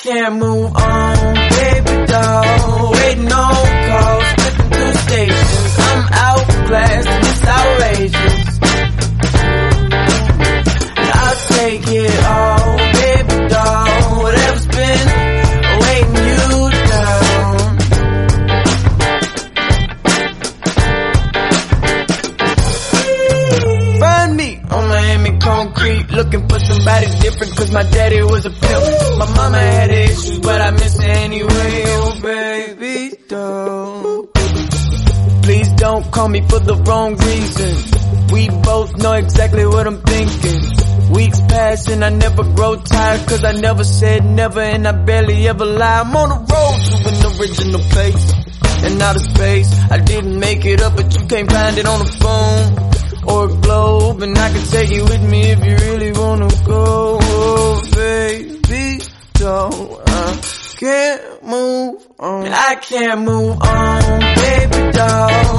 can't move on, baby doll. Waiting on calls, flipping through stations. I'm outclassed and it's outrageous. And I'll take it all, baby doll. Whatever's been weighing you down. Find me on Miami concrete, looking for somebody different, cause my daddy was a pimp. My mama had issues, but I miss her anyway. Oh baby doll, please don't call me for the wrong reason. We both know exactly what I'm thinking. Weeks pass and I never grow tired, cause I never said never and I barely ever lie. I'm on the road to an original place and out of space. I didn't make it up, but you can't find it on the phone or a globe, and I can take you with me if you really wanna go. Oh baby doll, I can't move on. I can't move on, baby doll.